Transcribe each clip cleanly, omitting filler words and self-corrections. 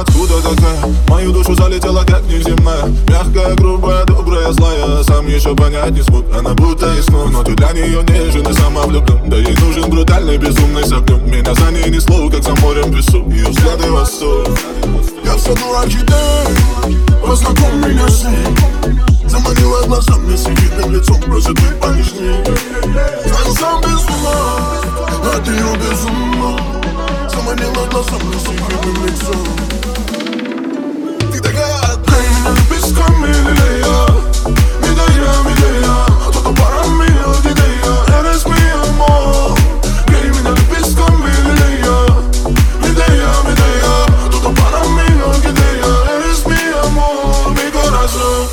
откуда такая. В мою душу залетела как неземная. Мягкая, грубая, добрая, злая. Сам еще понять не смог, она будто из снов. Но ты для нее нежен и самовлюблен. Да ей нужен брутальный, безумный с огнем. Меня за ней несло, как за морем песок. Ее взгляды восток. Я в саду орхидей, познакомь меня с ней. Заманила глазами с ехидным лицом, просит быть понежней. Знаю, сам без ума, от нее без ума. Заманила глазами с ехидным лицом. Ты такая, дай меня песками лилия. Медея, а то пара мила гидея. Eres mi amor. Дай меня песками лилия. Медея, а то пара мила гидея. Eres mi amor, mi corazón.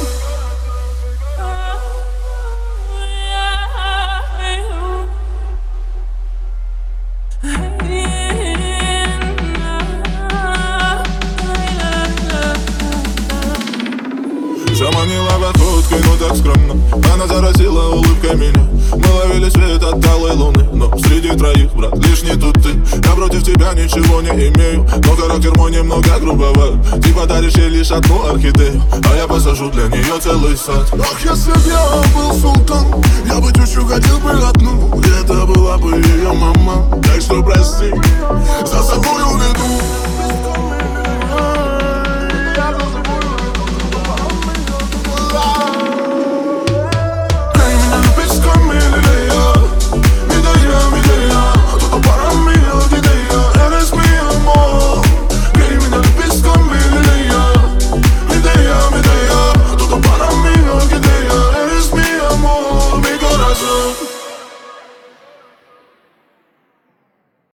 Заманила походкой, но так скромно. Она заразила улыбкой меня. Мы ловили свет от талой луны. Но среди троих, брат, лишь не тут ты. Я против тебя ничего не имею, но характер мой немного грубоват. Ты подаришь ей лишь одну орхидею, а я посажу для нее целый сад. Ах, если б я был султан, я бы тещу хотел бы одну. И это была бы ее мама. Так что прости, за собой уведу.